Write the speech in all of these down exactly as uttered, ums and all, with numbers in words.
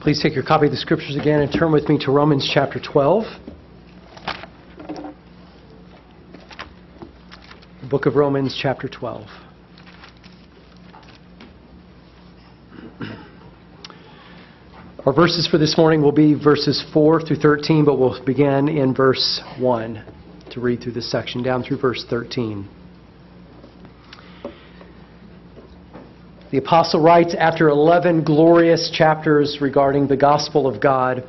Please take your copy of the Scriptures again and turn with me to Romans chapter twelve. The book of Romans chapter twelve. Our verses for this morning will be verses four through thirteen, but we'll begin in verse one to read through this section down through verse thirteen. The apostle writes after eleven glorious chapters regarding the gospel of God,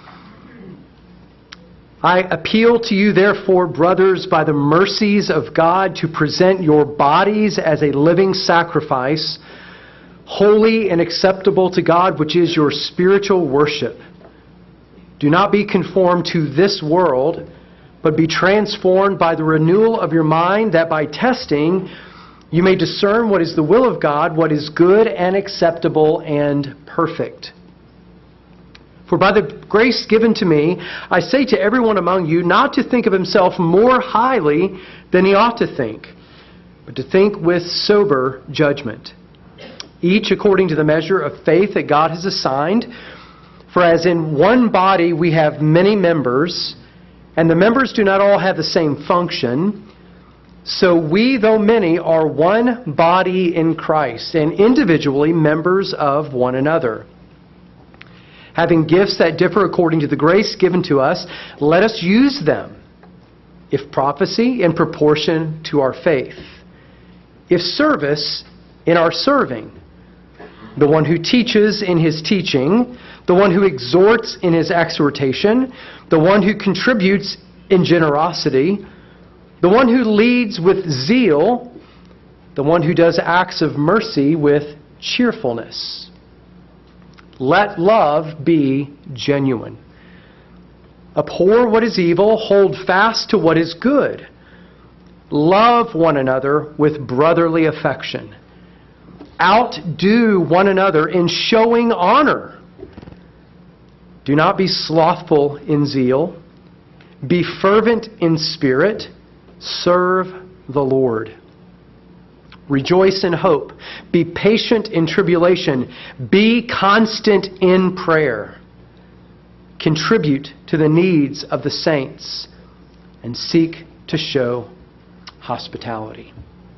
I appeal to you, therefore, brothers, by the mercies of God, to present your bodies as a living sacrifice, holy and acceptable to God, which is your spiritual worship. Do not be conformed to this world, but be transformed by the renewal of your mind, that by testing you may discern what is the will of God, what is good and acceptable and perfect. For by the grace given to me, I say to everyone among you not to think of himself more highly than he ought to think, but to think with sober judgment, each according to the measure of faith that God has assigned. For as in one body we have many members, and the members do not all have the same function, so we, though many, are one body in Christ, and individually members of one another. Having gifts that differ according to the grace given to us, let us use them. If prophecy, in proportion to our faith. If service, in our serving. The one who teaches, in his teaching. The one who exhorts, in his exhortation. The one who contributes, in generosity. The one who leads with zeal, the one who does acts of mercy with cheerfulness. Let love be genuine. Abhor what is evil, hold fast to what is good. Love one another with brotherly affection. Outdo one another in showing honor. Do not be slothful in zeal. Be fervent in spirit. Serve the Lord. Rejoice in hope. Be patient in tribulation. Be constant in prayer. Contribute to the needs of the saints and seek to show hospitality.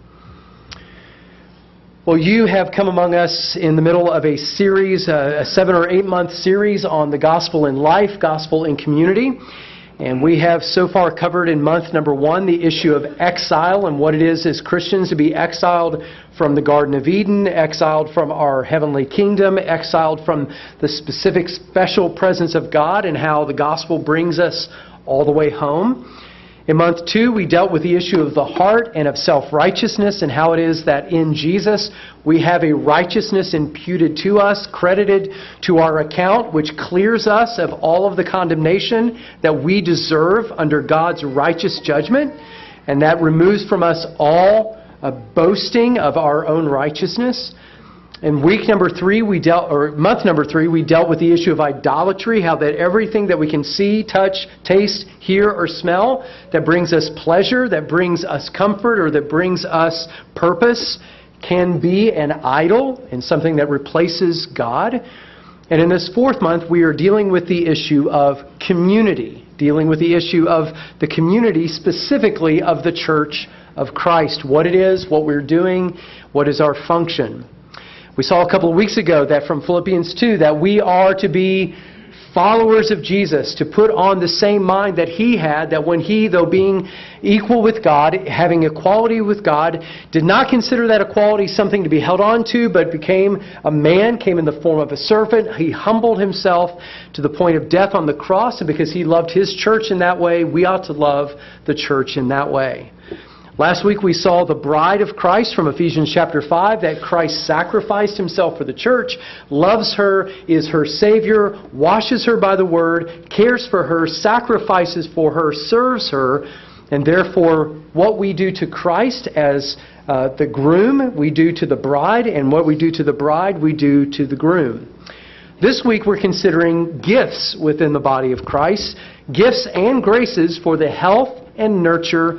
Well, you have come among us in the middle of a series, a seven or eight month series on the gospel in life, gospel in community. And we have so far covered in month number one the issue of exile and what it is as Christians to be exiled from the Garden of Eden, exiled from our heavenly kingdom, exiled from the specific special presence of God, and how the gospel brings us all the way home. In month two, we dealt with the issue of the heart and of self-righteousness and how it is that in Jesus we have a righteousness imputed to us, credited to our account, which clears us of all of the condemnation that we deserve under God's righteous judgment. And that removes from us all a boasting of our own righteousness. In week number three, we dealt, or month number three, we dealt with the issue of idolatry, how that everything that we can see, touch, taste, hear, or smell that brings us pleasure, that brings us comfort, or that brings us purpose can be an idol and something that replaces God. And in this fourth month, we are dealing with the issue of community, dealing with the issue of the community, specifically of the Church of Christ, what it is, what we're doing, what is our function. We saw a couple of weeks ago that from Philippians two that we are to be followers of Jesus, to put on the same mind that he had, that when he, though being equal with God, having equality with God, did not consider that equality something to be held on to, but became a man, came in the form of a servant. He humbled himself to the point of death on the cross, and because he loved his church in that way, we ought to love the church in that way. Last week we saw the bride of Christ from Ephesians chapter five, that Christ sacrificed himself for the church, loves her, is her Savior, washes her by the word, cares for her, sacrifices for her, serves her, and therefore what we do to Christ as uh, the groom, we do to the bride, and what we do to the bride, we do to the groom. This week we're considering gifts within the body of Christ, gifts and graces for the health and nurture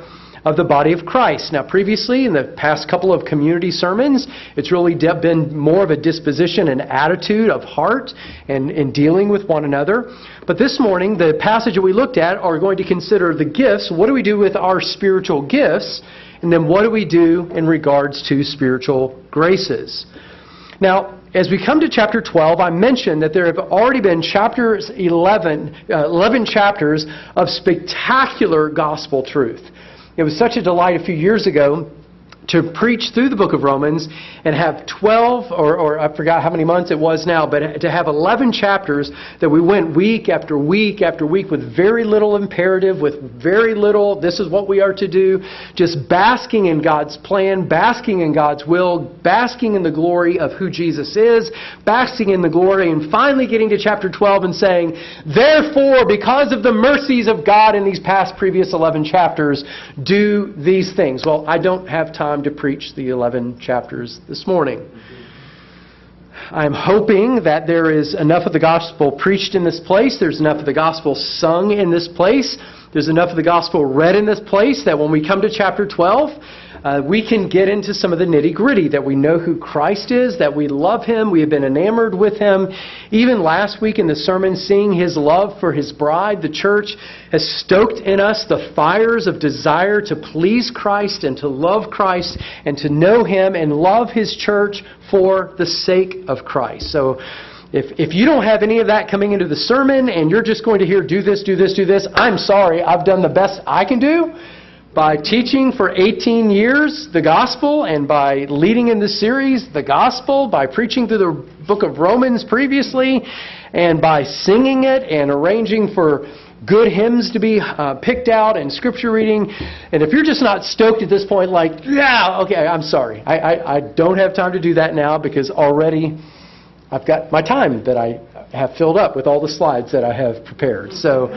of the body of Christ. Now, previously, in the past couple of community sermons, it's really de- been more of a disposition and attitude of heart and in dealing with one another. But this morning, the passage that we looked at are going to consider the gifts. What do we do with our spiritual gifts? And then what do we do in regards to spiritual graces? Now, as we come to chapter twelve, I mentioned that there have already been chapters eleven, uh, eleven chapters of spectacular gospel truth. It was such a delight a few years ago to preach through the book of Romans and have twelve, or, or I forgot how many months it was now, but to have eleven chapters that we went week after week after week with very little imperative, with very little, this is what we are to do, just basking in God's plan, basking in God's will, basking in the glory of who Jesus is, basking in the glory, and finally getting to chapter twelve and saying, therefore, because of the mercies of God in these past previous eleven chapters, do these things. Well, I don't have time to preach the eleven chapters this morning. I'm hoping that there is enough of the gospel preached in this place, there's enough of the gospel sung in this place, there's enough of the gospel read in this place that when we come to chapter twelve, uh, we can get into some of the nitty-gritty, that we know who Christ is, that we love Him, we have been enamored with Him. Even last week in the sermon, seeing His love for His bride, the church, has stoked in us the fires of desire to please Christ and to love Christ and to know Him and love His church for the sake of Christ. So if, if you don't have any of that coming into the sermon and you're just going to hear, do this, do this, do this, I'm sorry, I've done the best I can do by teaching for eighteen years the gospel, and by leading in this series the gospel, by preaching through the book of Romans previously, and by singing it and arranging for good hymns to be uh, picked out and scripture reading. And if you're just not stoked at this point, like, yeah, okay, I'm sorry. I, I, I don't have time to do that now because already I've got my time that I have filled up with all the slides that I have prepared. So...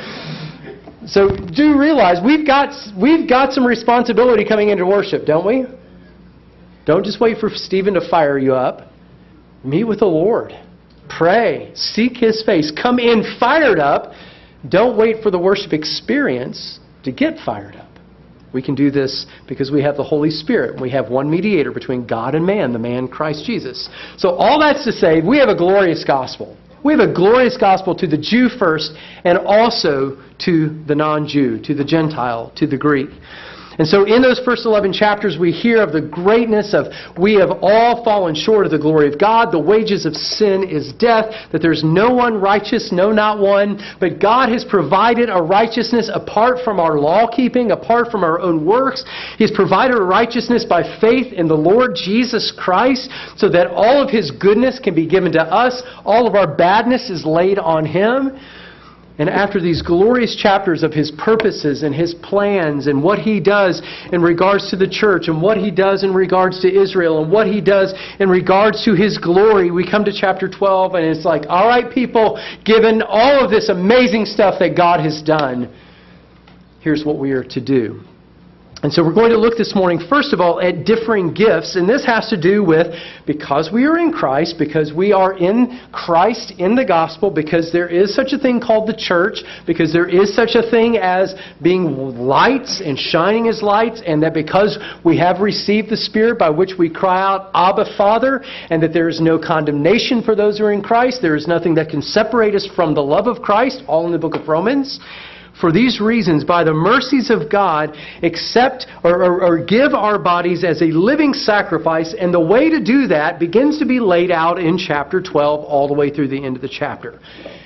So do realize we've got we've got some responsibility coming into worship, don't we? Don't just wait for Stephen to fire you up. Meet with the Lord. Pray. Seek His face. Come in fired up. Don't wait for the worship experience to get fired up. We can do this because we have the Holy Spirit. We have one mediator between God and man, the man Christ Jesus. So all that's to say, we have a glorious gospel. We have a glorious gospel to the Jew first, and also to the non-Jew, to the Gentile, to the Greek. And so in those first eleven chapters, we hear of the greatness of we have all fallen short of the glory of God. The wages of sin is death, that there's no one righteous, no, not one. But God has provided a righteousness apart from our law-keeping, apart from our own works. He's provided a righteousness by faith in the Lord Jesus Christ, so that all of His goodness can be given to us. All of our badness is laid on Him. And after these glorious chapters of His purposes and His plans and what He does in regards to the church and what He does in regards to Israel and what He does in regards to His glory, we come to chapter twelve and it's like, all right, people, given all of this amazing stuff that God has done, here's what we are to do. And so we're going to look this morning, first of all, at differing gifts. And this has to do with, because we are in Christ, because we are in Christ in the gospel, because there is such a thing called the church, because there is such a thing as being lights and shining as lights, and that because we have received the Spirit by which we cry out, Abba, Father, and that there is no condemnation for those who are in Christ. There is nothing that can separate us from the love of Christ, all in the book of Romans. For these reasons, by the mercies of God, accept or, or, or give our bodies as a living sacrifice. And the way to do that begins to be laid out in chapter twelve all the way through the end of the chapter.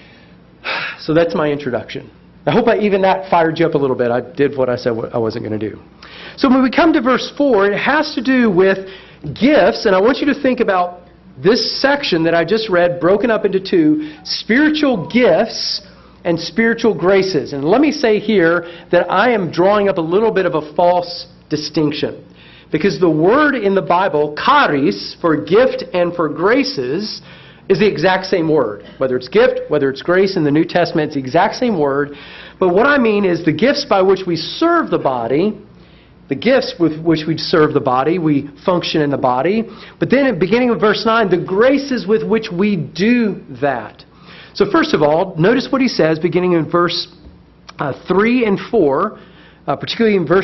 So that's my introduction. I hope I, even that fired you up a little bit. I did what I said I wasn't going to do. So when we come to verse four, it has to do with gifts. And I want you to think about this section that I just read, broken up into two, spiritual gifts and spiritual graces. And let me say here that I am drawing up a little bit of a false distinction. Because the word in the Bible, charis, for gift and for graces, is the exact same word. Whether it's gift, whether it's grace in the New Testament, it's the exact same word. But what I mean is the gifts by which we serve the body, the gifts with which we serve the body, we function in the body. But then at the beginning of verse nine, the graces with which we do that. So first of all, notice what he says beginning in verse uh, three and four, uh, particularly in verse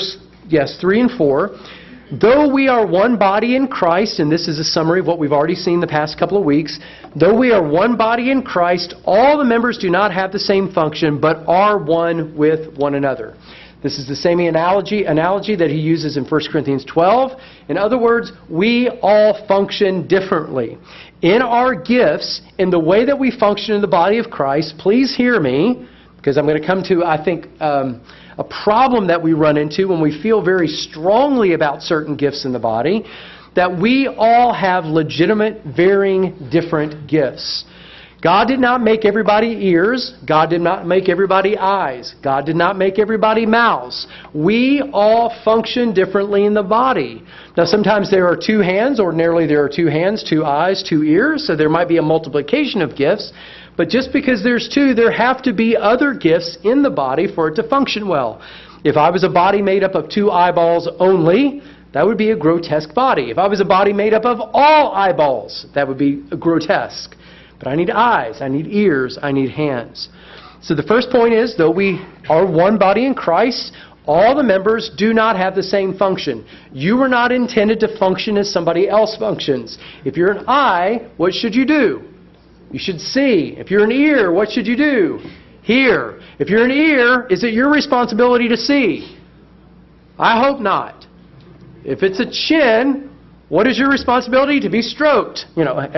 yes, three and four. Though we are one body in Christ, and this is a summary of what we've already seen the past couple of weeks, though we are one body in Christ, all the members do not have the same function, but are one with one another. This is the same analogy, analogy that he uses in First Corinthians twelve. In other words, we all function differently. In our gifts, in the way that we function in the body of Christ, please hear me, because I'm going to come to, I think, um, a problem that we run into when we feel very strongly about certain gifts in the body, that we all have legitimate, varying, different gifts. God did not make everybody ears. God did not make everybody eyes. God did not make everybody mouths. We all function differently in the body. Now, sometimes there are two hands. Ordinarily, there are two hands, two eyes, two ears. So there might be a multiplication of gifts. But just because there's two, there have to be other gifts in the body for it to function well. If I was a body made up of two eyeballs only, that would be a grotesque body. If I was a body made up of all eyeballs, that would be grotesque. But I need eyes, I need ears, I need hands. So the first point is, though we are one body in Christ, all the members do not have the same function. You were not intended to function as somebody else functions. If you're an eye, what should you do? You should see. If you're an ear, what should you do? Hear. If you're an ear, is it your responsibility to see? I hope not. If it's a chin, what is your responsibility? To be stroked, you know,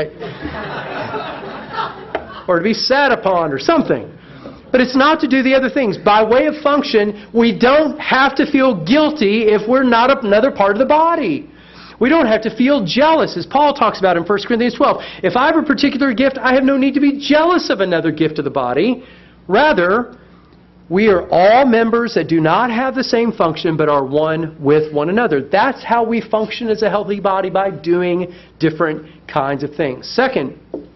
or to be sat upon or something. But it's not to do the other things. By way of function, we don't have to feel guilty if we're not another part of the body. We don't have to feel jealous, as Paul talks about in First Corinthians twelve. If I have a particular gift, I have no need to be jealous of another gift of the body. Rather, we are all members that do not have the same function, but are one with one another. That's how we function as a healthy body, by doing different kinds of things. Second,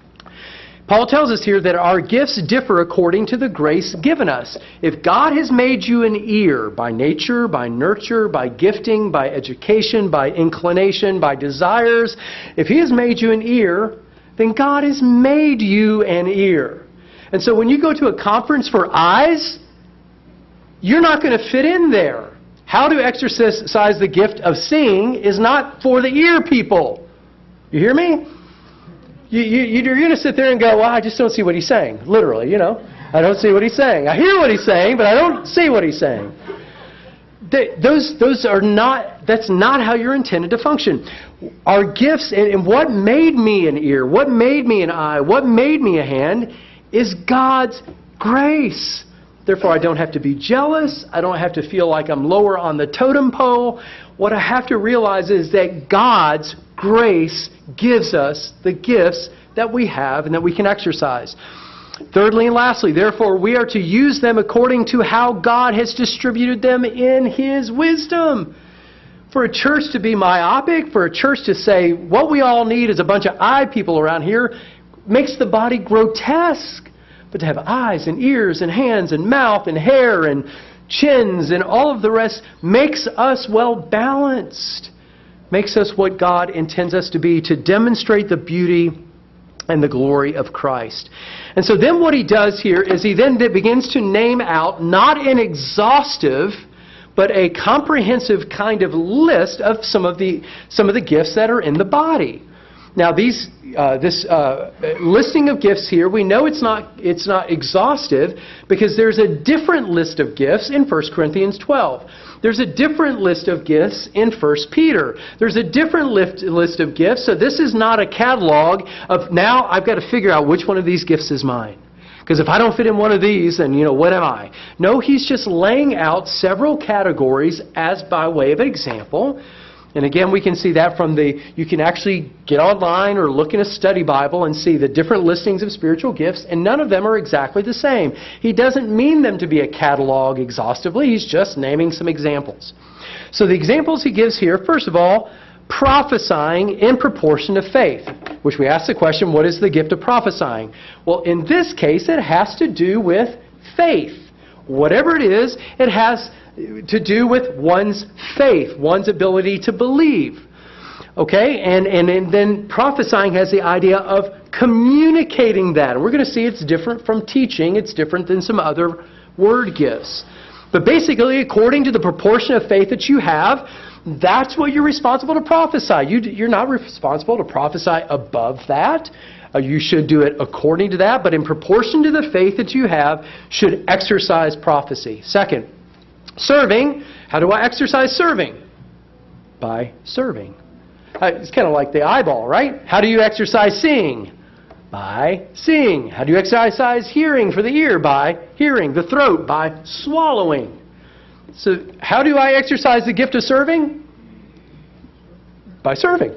Paul tells us here that our gifts differ according to the grace given us. If God has made you an ear by nature, by nurture, by gifting, by education, by inclination, by desires, if He has made you an ear, then God has made you an ear. And so when you go to a conference for eyes, you're not going to fit in there. How to exercise the gift of seeing is not for the ear people. You hear me? You, you, you're going to sit there and go, well, I just don't see what he's saying. Literally, you know. I don't see what he's saying. I hear what he's saying, but I don't see what he's saying. They, those, those are not, that's not how you're intended to function. Our gifts, and, and what made me an ear, what made me an eye, what made me a hand, is God's grace. Therefore, I don't have to be jealous. I don't have to feel like I'm lower on the totem pole. What I have to realize is that God's grace gives us the gifts that we have and that we can exercise. Thirdly and lastly, therefore, we are to use them according to how God has distributed them in His wisdom. For a church to be myopic, for a church to say, what we all need is a bunch of eye people around here, makes the body grotesque. But to have eyes and ears and hands and mouth and hair and chins and all of the rest makes us well balanced. Makes us what God intends us to be, to demonstrate the beauty and the glory of Christ. And so then what he does here is he then begins to name out not an exhaustive, but a comprehensive kind of list of some of the some of the gifts that are in the body. Now, these uh, this uh, listing of gifts here, we know it's not it's not exhaustive because there's a different list of gifts in First Corinthians twelve. There's a different list of gifts in First Peter. There's a different list list of gifts. So this is not a catalog of now I've got to figure out which one of these gifts is mine. Because if I don't fit in one of these, then, you know, what am I? No, he's just laying out several categories as by way of example. And again, we can see that from the, you can actually get online or look in a study Bible and see the different listings of spiritual gifts, and none of them are exactly the same. He doesn't mean them to be a catalog exhaustively, he's just naming some examples. So the examples he gives here, first of all, prophesying in proportion to faith, which we ask the question, what is the gift of prophesying? Well, in this case, it has to do with faith. Whatever it is, it has to do with one's faith, one's ability to believe. Okay? And, and, and then prophesying has the idea of communicating that. And we're going to see it's different from teaching. It's different than some other word gifts. But basically, according to the proportion of faith that you have, that's what you're responsible to prophesy. You, you're not responsible to prophesy above that. Uh, you should do it according to that, but in proportion to the faith that you have, should exercise prophecy. Second, serving. How do I exercise serving? By serving. Uh, it's kind of like the eyeball, right? How do you exercise seeing? By seeing. How do you exercise hearing for the ear? By hearing. The throat? By swallowing. So how do I exercise the gift of serving? By serving.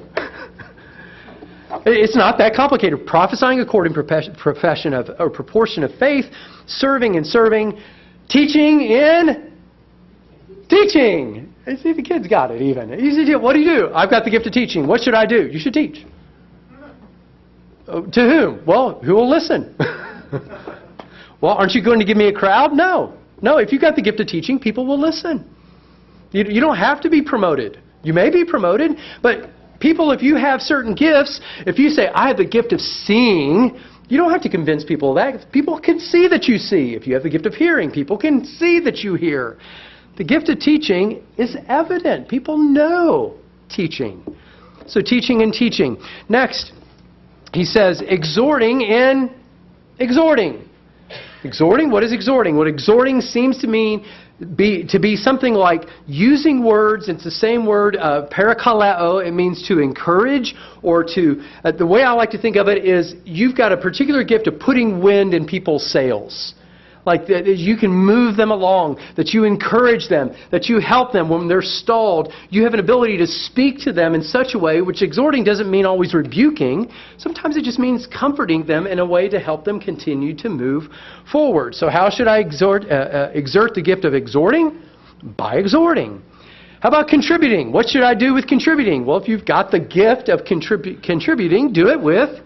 It's not that complicated. Prophesying according to profession of, or proportion of faith, serving and serving, teaching in teaching. See, the kids got it even. What do you do? I've got the gift of teaching. What should I do? You should teach. To whom? Well, who will listen? Well, aren't you going to give me a crowd? No. No, if you've got the gift of teaching, people will listen. You, you don't have to be promoted. You may be promoted, but people, if you have certain gifts, if you say, I have the gift of seeing, you don't have to convince people of that. People can see that you see. If you have the gift of hearing, people can see that you hear. The gift of teaching is evident. People know teaching. So teaching and teaching. Next, he says, exhorting and exhorting. Exhorting, what is exhorting? What exhorting seems to mean be, to be something like using words. It's the same word, uh, parakaleo. It means to encourage or to, uh, the way I like to think of it is you've got a particular gift of putting wind in people's sails. Like that you can move them along, that you encourage them, that you help them when they're stalled. You have an ability to speak to them in such a way, which exhorting doesn't mean always rebuking. Sometimes it just means comforting them in a way to help them continue to move forward. So how should I exhort, uh, uh, exert the gift of exhorting? By exhorting. How about contributing? What should I do with contributing? Well, if you've got the gift of contribu- contributing, do it with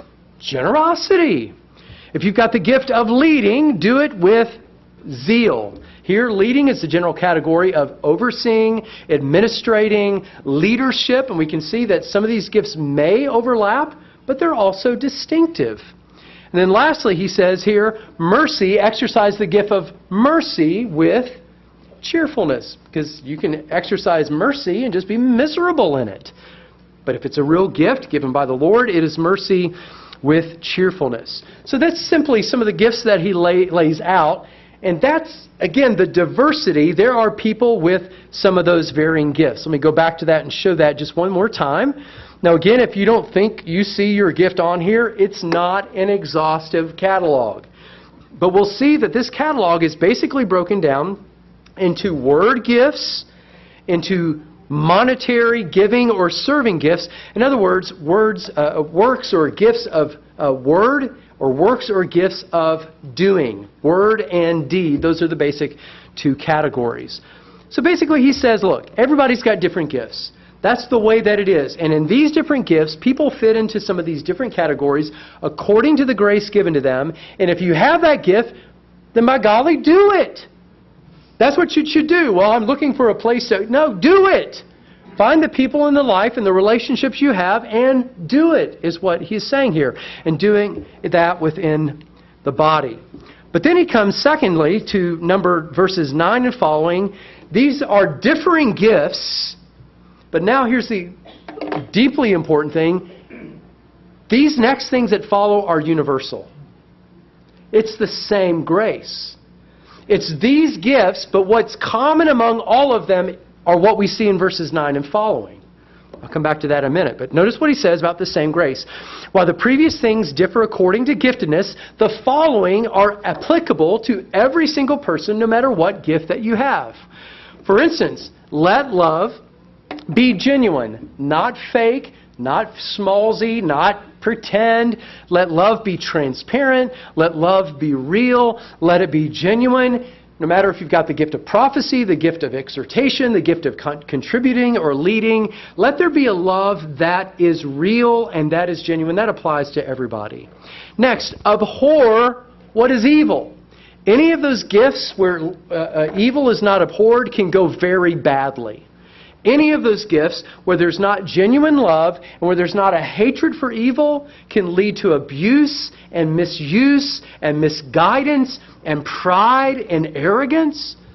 generosity. If you've got the gift of leading, do it with zeal. Here, leading is the general category of overseeing, administrating, leadership. And we can see that some of these gifts may overlap, but they're also distinctive. And then lastly, he says here, mercy, exercise the gift of mercy with cheerfulness. Because you can exercise mercy and just be miserable in it. But if it's a real gift given by the Lord, it is mercy with cheerfulness. So that's simply some of the gifts that he lay, lays out. And that's, again, the diversity. There are people with some of those varying gifts. Let me go back to that and show that just one more time. Now, again, if you don't think you see your gift on here, it's not an exhaustive catalog. But we'll see that this catalog is basically broken down into word gifts, into monetary giving or serving gifts. In other words, words, uh, works or gifts of uh, word or works or gifts of doing. Word and deed. Those are the basic two categories. So basically he says, look, everybody's got different gifts. That's the way that it is. And in these different gifts, people fit into some of these different categories according to the grace given to them. And if you have that gift, then by golly, do it. That's what you should do. Well, I'm looking for a place to... No, do it. Find the people in the life and the relationships you have and do it, is what he's saying here. And doing that within the body. But then he comes, secondly, to number verses nine and following. These are differing gifts. But now here's the deeply important thing. These next things that follow are universal. It's the same grace. It's these gifts, but what's common among all of them are what we see in verses nine and following. I'll come back to that in a minute. But notice what he says about the same grace. While the previous things differ according to giftedness, the following are applicable to every single person, no matter what gift that you have. For instance, let love be genuine, not fake, not smallsy, not pretend. Let love be transparent. Let love be real. Let it be genuine. No matter if you've got the gift of prophecy, the gift of exhortation, the gift of con- contributing or leading, let there be a love that is real and that is genuine. That applies to everybody. Next, abhor what is evil. Any of those gifts where uh, uh, evil is not abhorred can go very badly. Any of those gifts where there's not genuine love and where there's not a hatred for evil can lead to abuse and misuse and misguidance and pride and arrogance.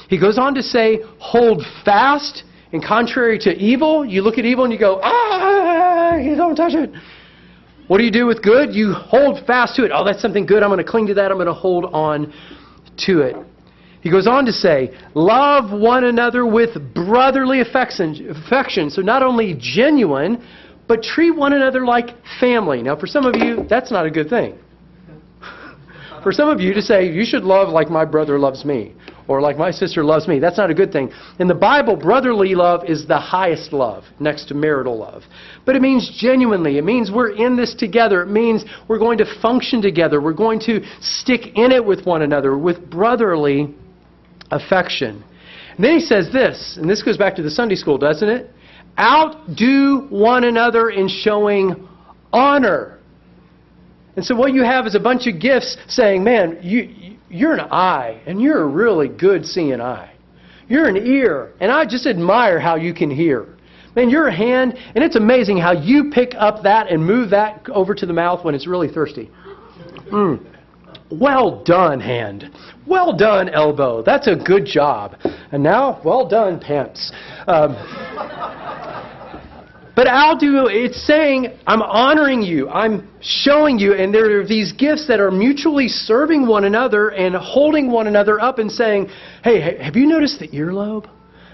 He goes on to say, hold fast. And contrary to evil, you look at evil and you go, ah, you don't touch it. What do you do with good? You hold fast to it. Oh, that's something good. I'm going to cling to that. I'm going to hold on to it. He goes on to say, love one another with brotherly affection. affection. So not only genuine, but treat one another like family. Now, for some of you, that's not a good thing. For some of you to say, you should love like my brother loves me, or like my sister loves me, that's not a good thing. In the Bible, brotherly love is the highest love, next to marital love. But it means genuinely. It means we're in this together. It means we're going to function together. We're going to stick in it with one another, with brotherly affection. And then he says this, and this goes back to the Sunday school, doesn't it? Outdo one another in showing honor. And so what you have is a bunch of gifts saying, man, you, you're an eye, and you're a really good seeing eye. You're an ear, and I just admire how you can hear. Man, you're a hand, and it's amazing how you pick up that and move that over to the mouth when it's really thirsty. Mm. Well done, hand. Well done, elbow. That's a good job. And now, well done, pants. Um, But I'll do, it's saying, I'm honoring you, I'm showing you, and there are these gifts that are mutually serving one another and holding one another up and saying, hey, have you noticed the earlobe?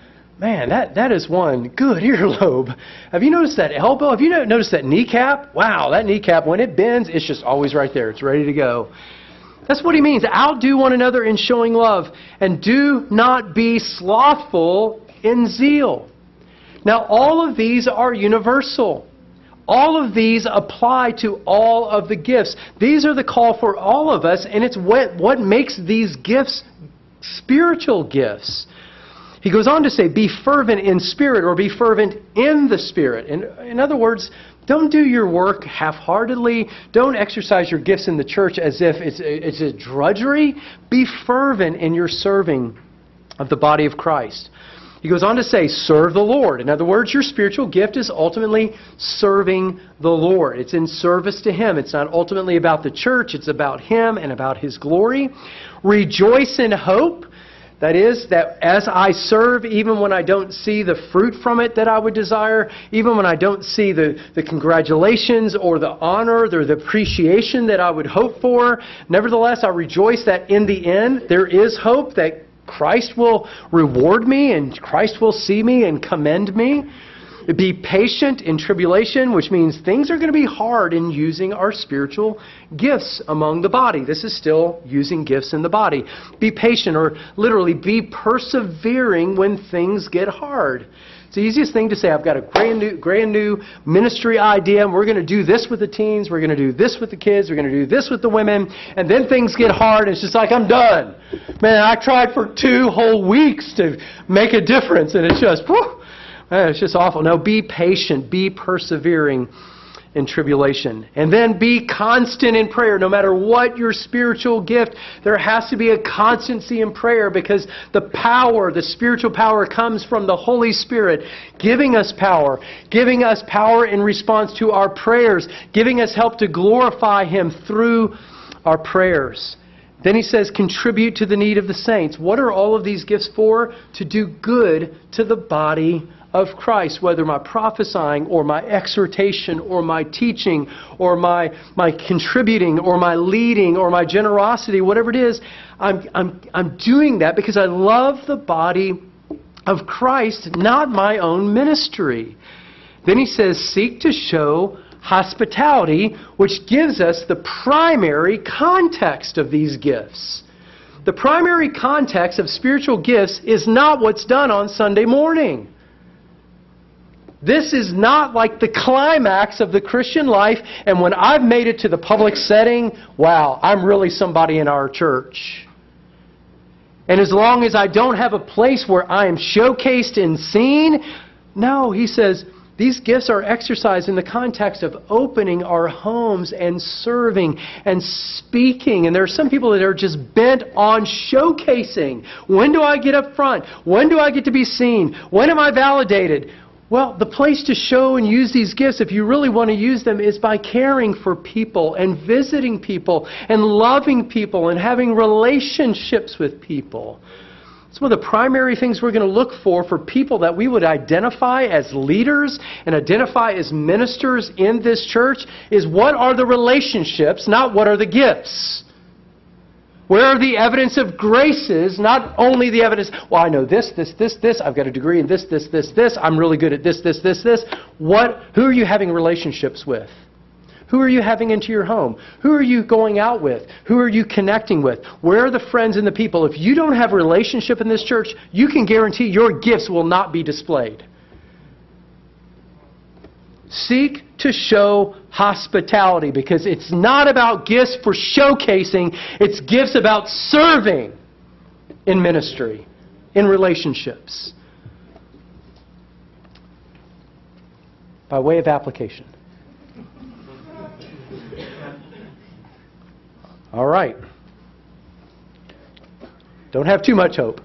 Man, that, that is one good earlobe. Have you noticed that elbow? Have you noticed that kneecap? Wow, that kneecap, when it bends, it's just always right there. It's ready to go. That's what he means. Outdo one another in showing love, and do not be slothful in zeal. Now, all of these are universal. All of these apply to all of the gifts. These are the call for all of us, and it's what, what makes these gifts spiritual gifts. He goes on to say, be fervent in spirit, or be fervent in the Spirit. In, in other words, don't do your work half-heartedly. Don't exercise your gifts in the church as if it's a, it's a drudgery. Be fervent in your serving of the body of Christ. He goes on to say, serve the Lord. In other words, your spiritual gift is ultimately serving the Lord. It's in service to Him. It's not ultimately about the church. It's about Him and about His glory. Rejoice in hope. That is, that as I serve, even when I don't see the fruit from it that I would desire, even when I don't see the, the congratulations or the honor or the appreciation that I would hope for, nevertheless, I rejoice that in the end, there is hope that Christ will reward me and Christ will see me and commend me. Be patient in tribulation, which means things are going to be hard in using our spiritual gifts among the body. This is still using gifts in the body. Be patient, or literally be persevering when things get hard. It's the easiest thing to say, I've got a brand new, brand new ministry idea, and we're going to do this with the teens, we're going to do this with the kids, we're going to do this with the women, and then things get hard, and it's just like, I'm done. Man, I tried for two whole weeks to make a difference, and it's just, whew, man, it's just awful. No, be patient, be persevering in tribulation. And then be constant in prayer. No matter what your spiritual gift, there has to be a constancy in prayer, because the power, the spiritual power, comes from the Holy Spirit giving us power, giving us power in response to our prayers, giving us help to glorify Him through our prayers. Then he says, contribute to the need of the saints. What are all of these gifts for? To do good to the body of Christ, whether my prophesying or my exhortation or my teaching or my my contributing or my leading or my generosity, whatever it is, I'm I'm I'm doing that because I love the body of Christ, not my own ministry. Then he says, seek to show hospitality, which gives us the primary context of these gifts. The primary context of spiritual gifts is not what's done on Sunday morning. This is not like the climax of the Christian life, and when I've made it to the public setting, wow, I'm really somebody in our church. And as long as I don't have a place where I am showcased and seen, no, he says, these gifts are exercised in the context of opening our homes and serving and speaking. And there are some people that are just bent on showcasing. When do I get up front? When do I get to be seen? When am I validated? Well, the place to show and use these gifts, if you really want to use them, is by caring for people and visiting people and loving people and having relationships with people. Some of the primary things we're going to look for for people that we would identify as leaders and identify as ministers in this church is what are the relationships, not what are the gifts. Where are the evidence of graces, not only the evidence, well, I know this, this, this, this, I've got a degree in this, this, this, this, I'm really good at this, this, this, this. What, who are you having relationships with? Who are you having into your home? Who are you going out with? Who are you connecting with? Where are the friends and the people? If you don't have a relationship in this church, you can guarantee your gifts will not be displayed. Seek to show hospitality, because it's not about gifts for showcasing, it's gifts about serving in ministry, in relationships. By way of application. All right. Don't have too much hope.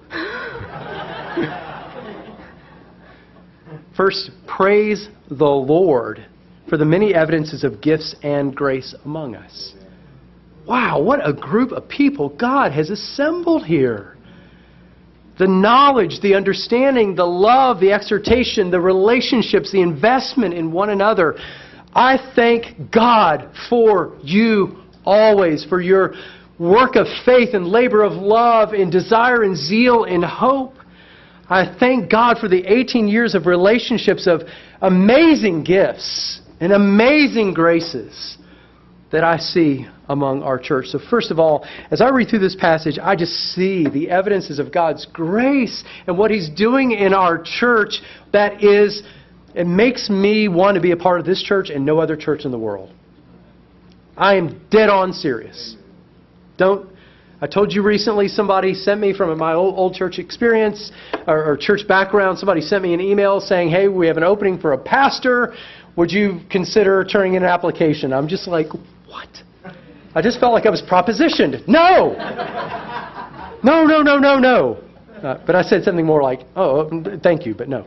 First, praise the Lord for the many evidences of gifts and grace among us. Wow, what a group of people God has assembled here. The knowledge, the understanding, the love, the exhortation, the relationships, the investment in one another. I thank God for you always, for your work of faith and labor of love and desire and zeal and hope. I thank God for the eighteen years of relationships of amazing gifts and amazing graces that I see among our church. So first of all, as I read through this passage, I just see the evidences of God's grace and what He's doing in our church that is, it makes me want to be a part of this church and no other church in the world. I am dead on serious. Don't, I told you recently somebody sent me from my old, old church experience or, or church background, somebody sent me an email saying, hey, we have an opening for a pastor. Would you consider turning in an application? I'm just like, what? I just felt like I was propositioned. No! No, no, no, no, no. Uh, but I said something more like, oh, thank you, but no.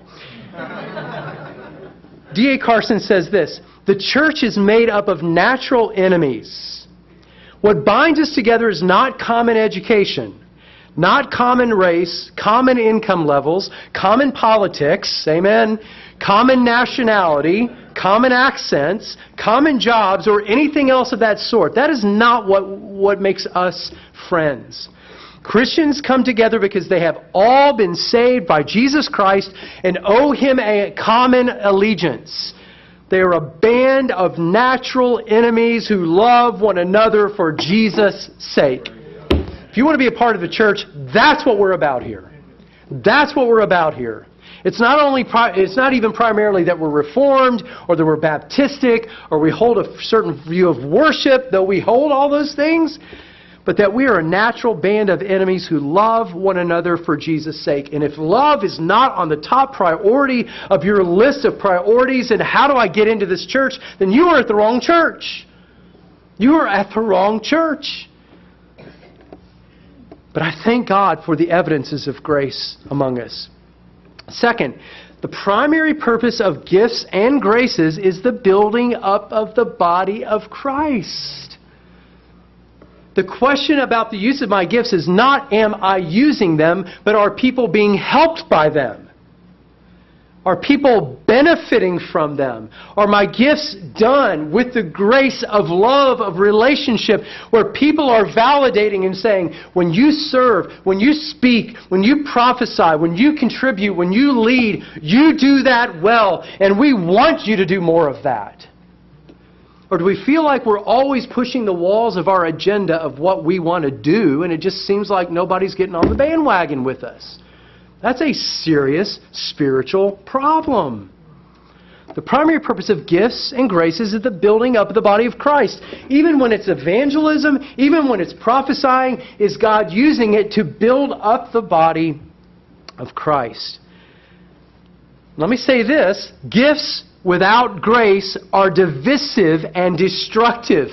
D A Carson says this, the church is made up of natural enemies. What binds us together is not common education, not common race, common income levels, common politics, amen, common nationality, common accents, common jobs, or anything else of that sort. That is not what, what makes us friends. Christians come together because they have all been saved by Jesus Christ and owe Him a common allegiance. They are a band of natural enemies who love one another for Jesus' sake. If you want to be a part of the church, that's what we're about here. That's what we're about here. It's not only, it's not even primarily that we're Reformed or that we're Baptistic or we hold a certain view of worship, though we hold all those things, but that we are a natural band of enemies who love one another for Jesus' sake. And if love is not on the top priority of your list of priorities and how do I get into this church, then you are at the wrong church. You are at the wrong church. But I thank God for the evidences of grace among us. Second, the primary purpose of gifts and graces is the building up of the body of Christ. The question about the use of my gifts is not, am I using them, but are people being helped by them? Are people benefiting from them? Are my gifts done with the grace of love, of relationship, where people are validating and saying, when you serve, when you speak, when you prophesy, when you contribute, when you lead, you do that well, and we want you to do more of that? Or do we feel like we're always pushing the walls of our agenda of what we want to do, and it just seems like nobody's getting on the bandwagon with us? That's a serious spiritual problem. The primary purpose of gifts and graces is the building up of the body of Christ. Even when it's evangelism, even when it's prophesying, is God using it to build up the body of Christ. Let me say this, gifts without grace are divisive and destructive.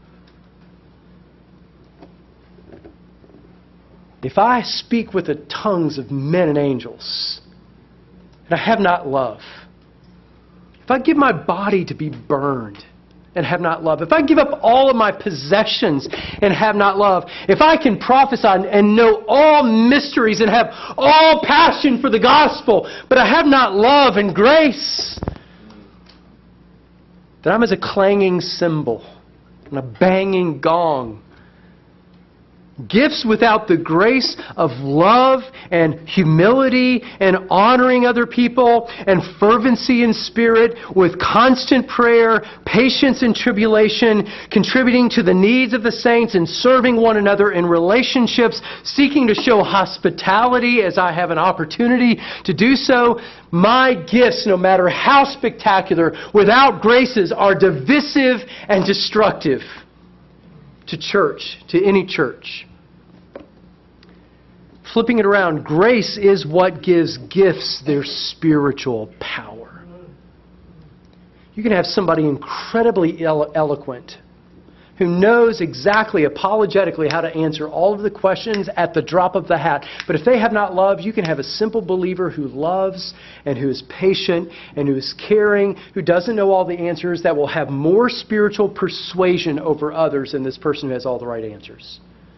If I speak with the tongues of men and angels, and I have not love, if I give my body to be burned, and have not love, if I give up all of my possessions and have not love, if I can prophesy and know all mysteries and have all passion for the gospel, but I have not love and grace, then I'm as a clanging cymbal and a banging gong. Gifts without the grace of love and humility and honoring other people and fervency in spirit with constant prayer, patience in tribulation, contributing to the needs of the saints and serving one another in relationships, seeking to show hospitality as I have an opportunity to do so. My gifts, no matter how spectacular, without graces are divisive and destructive to church, to any church. Flipping it around, grace is what gives gifts their spiritual power. You can have somebody incredibly elo- eloquent who knows exactly, apologetically, how to answer all of the questions at the drop of the hat. But if they have not love, you can have a simple believer who loves and who is patient and who is caring, who doesn't know all the answers, that will have more spiritual persuasion over others than this person who has all the right answers.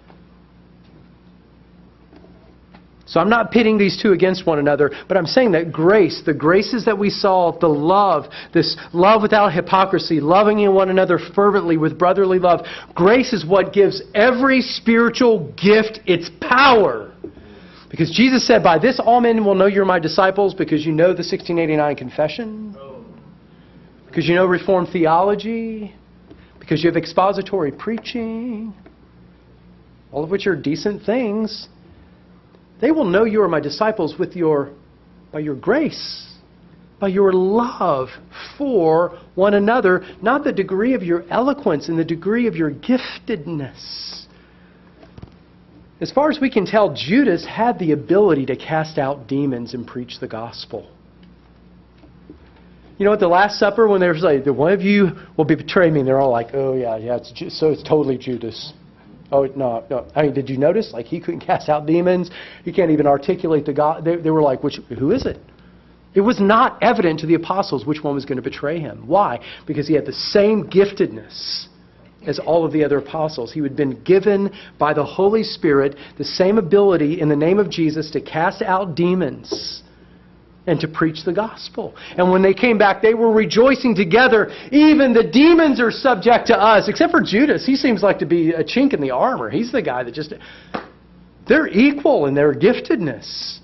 So I'm not pitting these two against one another, but I'm saying that grace, the graces that we saw, the love, this love without hypocrisy, loving one another fervently with brotherly love, grace is what gives every spiritual gift its power. Because Jesus said, by this all men will know you're my disciples, because you know the sixteen eighty-nine confession, because you know Reformed theology, because you have expository preaching, all of which are decent things. They will know you are my disciples with your, by your grace, by your love for one another, not the degree of your eloquence and the degree of your giftedness. As far as we can tell, Judas had the ability to cast out demons and preach the gospel. You know, at the Last Supper, when there's like, one of you will betray me, and they're all like, oh yeah, yeah, it's Ju- so it's totally Judas. Oh, no, no. I mean, did you notice? Like, he couldn't cast out demons. He can't even articulate the God. They, they were like, which, who is it? It was not evident to the apostles which one was going to betray him. Why? Because he had the same giftedness as all of the other apostles. He had been given by the Holy Spirit the same ability in the name of Jesus to cast out demons and to preach the gospel. And when they came back, they were rejoicing together. Even the demons are subject to us, except for Judas. He seems like to be a chink in the armor. He's the guy that just... They're equal in their giftedness.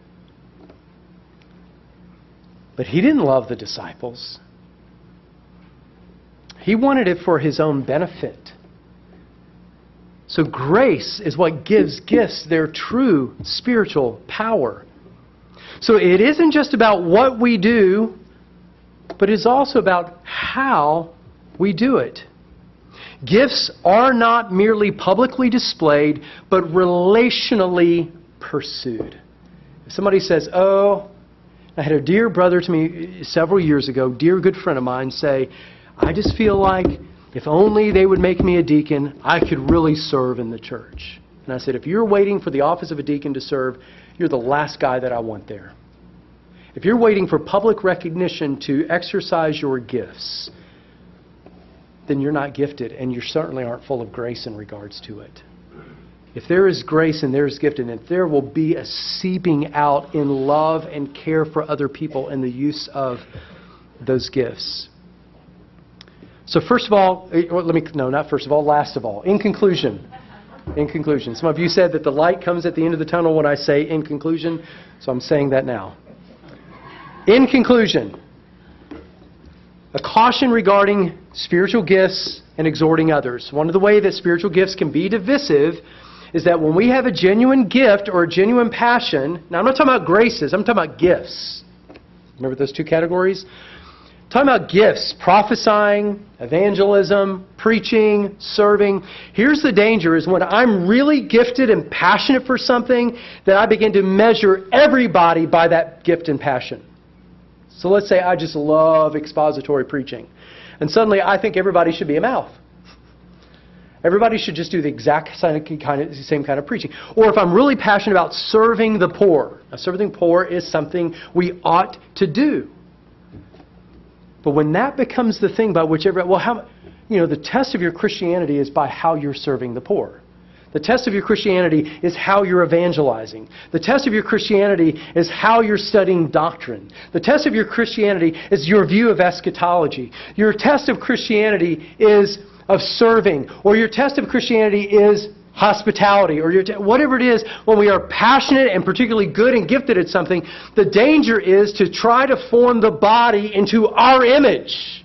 But he didn't love the disciples. He wanted it for his own benefit. So grace is what gives gifts their true spiritual power. So it isn't just about what we do, but it's also about how we do it. Gifts are not merely publicly displayed, but relationally pursued. If somebody says, oh, I had a dear brother to me several years ago, dear good friend of mine, say, I just feel like if only they would make me a deacon, I could really serve in the church. And I said, if you're waiting for the office of a deacon to serve, you're the last guy that I want there. If you're waiting for public recognition to exercise your gifts, then you're not gifted, and you certainly aren't full of grace in regards to it. If there is grace and there is giftedness, there will be a seeping out in love and care for other people in the use of those gifts. So first of all, let me, no, not first of all, last of all, in conclusion. In conclusion, some of you said that the light comes at the end of the tunnel when I say in conclusion, so I'm saying that now. In conclusion, a caution regarding spiritual gifts and exhorting others. One of the ways that spiritual gifts can be divisive is that when we have a genuine gift or a genuine passion, now I'm not talking about graces, I'm talking about gifts. Remember those two categories? Talking about gifts, prophesying, evangelism, preaching, serving. Here's the danger is when I'm really gifted and passionate for something, that I begin to measure everybody by that gift and passion. So let's say I just love expository preaching. And suddenly I think everybody should be a mouth. Everybody should just do the exact same kind of, same kind of preaching. Or if I'm really passionate about serving the poor. Now, serving the poor is something we ought to do. But when that becomes the thing by which everybody, well, how, you know, the test of your Christianity is by how you're serving the poor. The test of your Christianity is how you're evangelizing. The test of your Christianity is how you're studying doctrine. The test of your Christianity is your view of eschatology. Your test of Christianity is of serving. Or your test of Christianity is hospitality. Or your te- whatever it is, when we are passionate and particularly good and gifted at something, the danger is to try to form the body into our image.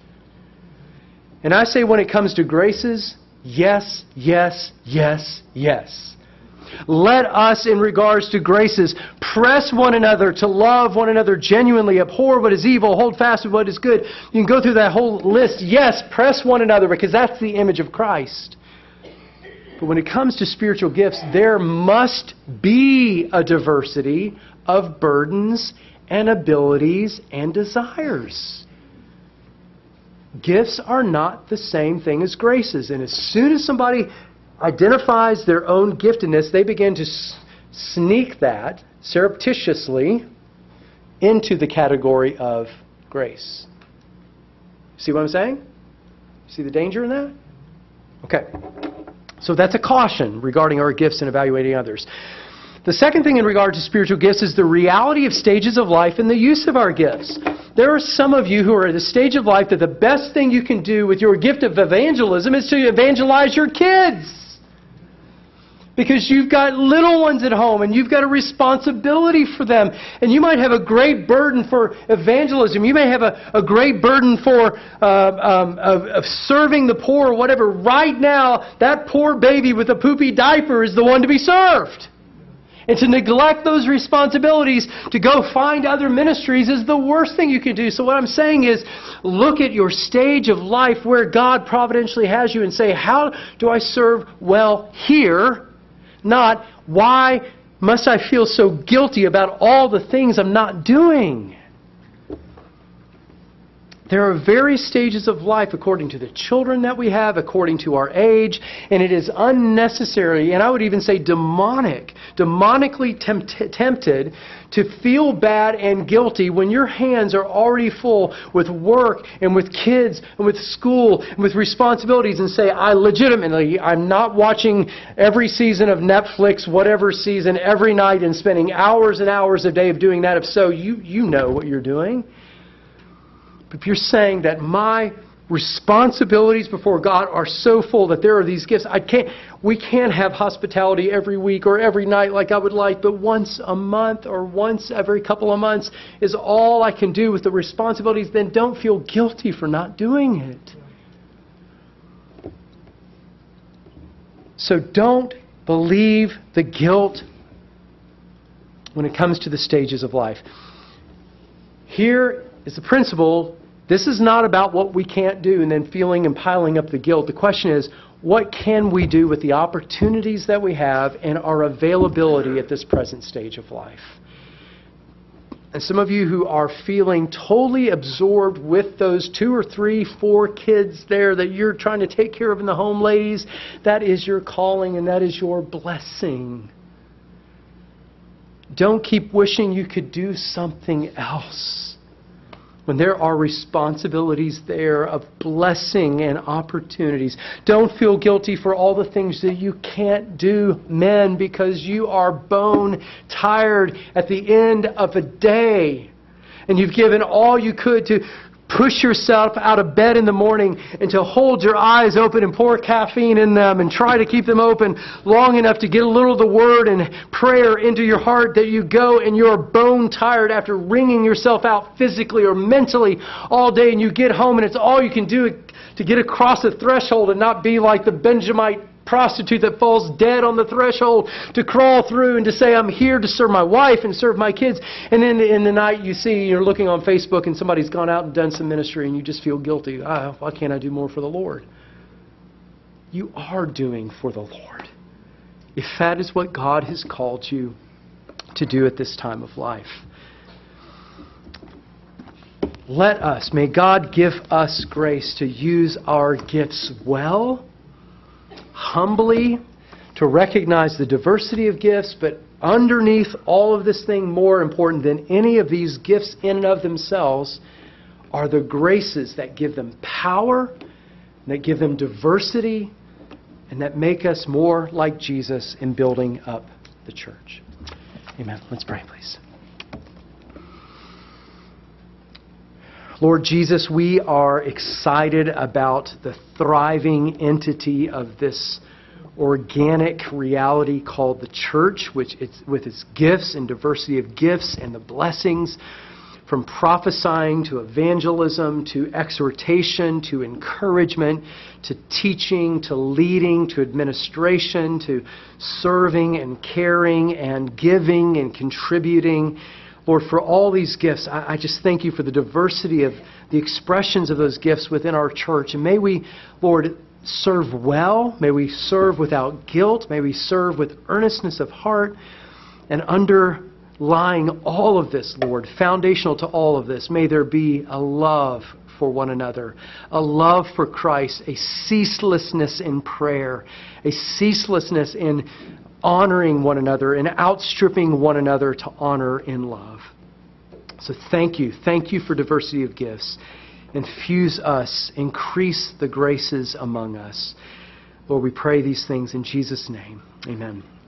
And I say when it comes to graces, yes, yes, yes, yes. Let us, in regards to graces, press one another to love one another genuinely, abhor what is evil, hold fast with what is good. You can go through that whole list. Yes, press one another because that's the image of Christ. But when it comes to spiritual gifts, there must be a diversity of burdens and abilities and desires. Gifts are not the same thing as graces. And as soon as somebody identifies their own giftedness, they begin to s- sneak that surreptitiously into the category of grace. See what I'm saying? See the danger in that? Okay. So that's a caution regarding our gifts and evaluating others. The second thing in regard to spiritual gifts is the reality of stages of life and the use of our gifts. There are some of you who are at a stage of life that the best thing you can do with your gift of evangelism is to evangelize your kids. Because you've got little ones at home and you've got a responsibility for them. And you might have a great burden for evangelism. You may have a, a great burden for uh, um, of, of serving the poor or whatever. Right now, that poor baby with a poopy diaper is the one to be served. And to neglect those responsibilities to go find other ministries is the worst thing you can do. So what I'm saying is, look at your stage of life where God providentially has you and say, how do I serve well here? Not, why must I feel so guilty about all the things I'm not doing? There are various stages of life according to the children that we have, according to our age, and it is unnecessary, and I would even say demonic, demonically tempt- tempted to feel bad and guilty when your hands are already full with work and with kids and with school and with responsibilities and say, I legitimately, I'm not watching every season of Netflix, whatever season, every night and spending hours and hours a day of doing that. If so, you, you know what you're doing. If you're saying that my responsibilities before God are so full that there are these gifts, I can't, we can't have hospitality every week or every night like I would like, but once a month or once every couple of months is all I can do with the responsibilities, then don't feel guilty for not doing it. So don't believe the guilt when it comes to the stages of life. Here is the principle. This is not about what we can't do and then feeling and piling up the guilt. The question is, what can we do with the opportunities that we have and our availability at this present stage of life? And some of you who are feeling totally absorbed with those two or three, four kids there that you're trying to take care of in the home, ladies, that is your calling and that is your blessing. Don't keep wishing you could do something else when there are responsibilities there of blessing and opportunities. Don't feel guilty for all the things that you can't do, men, because you are bone tired at the end of a day. And you've given all you could to push yourself out of bed in the morning and to hold your eyes open and pour caffeine in them and try to keep them open long enough to get a little of the word and prayer into your heart, that you go and you're bone tired after wringing yourself out physically or mentally all day, and you get home and it's all you can do to get across the threshold and not be like the Benjamite prostitute that falls dead on the threshold, to crawl through and to say, I'm here to serve my wife and serve my kids. And then in the night you see, you're looking on Facebook and somebody's gone out and done some ministry and you just feel guilty. Ah, why can't I do more for the Lord? You are doing for the Lord, if that is what God has called you to do at this time of life. Let us, may God give us grace to use our gifts well, humbly, to recognize the diversity of gifts, but underneath all of this thing, more important than any of these gifts in and of themselves, are the graces that give them power that give them diversity, and that make us more like Jesus in building up the church. Amen. Let's pray, please. Lord Jesus, we are excited about the thriving entity of this organic reality called the church, which it's, with its gifts and diversity of gifts and the blessings, from prophesying to evangelism to exhortation to encouragement to teaching to leading to administration to serving and caring and giving and contributing. Lord, for all these gifts, I, I just thank you for the diversity of the expressions of those gifts within our church. And may we, Lord, serve well. May we serve without guilt. May we serve with earnestness of heart. And underlying all of this, Lord, foundational to all of this, may there be a love for one another, a love for Christ, a ceaselessness in prayer, a ceaselessness in honoring one another and outstripping one another to honor in love. So thank you. Thank you for diversity of gifts. Infuse us. Increase the graces among us. Lord, we pray these things in Jesus' name. Amen.